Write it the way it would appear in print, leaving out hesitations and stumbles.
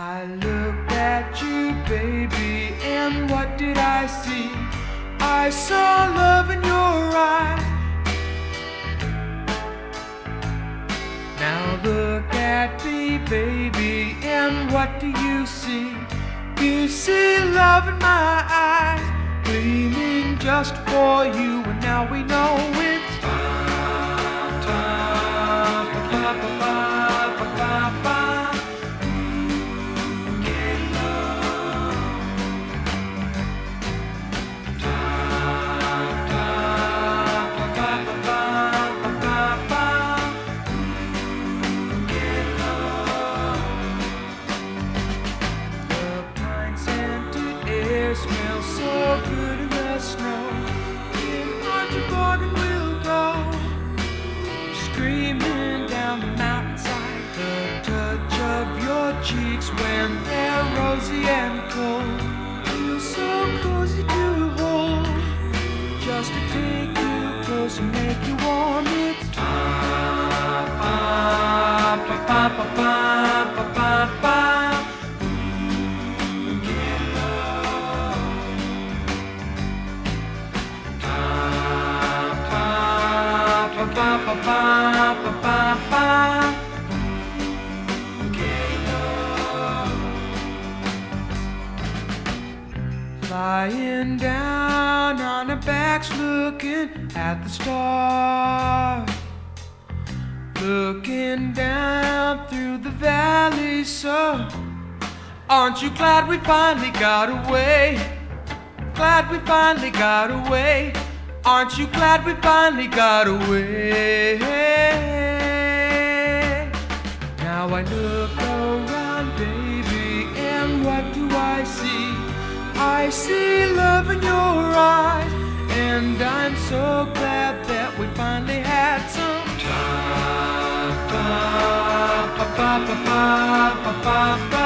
I looked at you, baby, and what did I see? I saw love in your eyes. Now look at me, baby, and what do you see? You see love in my eyes, gleaming just for you, and now we know it's time, time, ba-ba-ba-ba-ba-ba-ba. Get love. Time, time, ba-ba-ba-ba-ba-ba. Get love. The pine-scented air smells so good in the snow. In Archie Morgan we'll go, screaming down the mountainside. The touch of your cheeks when they're rosy and cold feels so cozy to hold, just to take you close and make you warm. It's time, ba-ba-ba-ba-ba-ba-ba. Get love. Time, time, ba-ba-ba-ba-ba-ba-ba. Get love. Lying down on our backs looking at the stars, looking down through the valley. So aren't you glad we finally got away? Glad we finally got away. Aren't you glad we finally got away? Now I look around, baby, and what do I see? I see love in your eyes, and I'm so glad that we finally had some time, ba ba ba ba ba ba ba.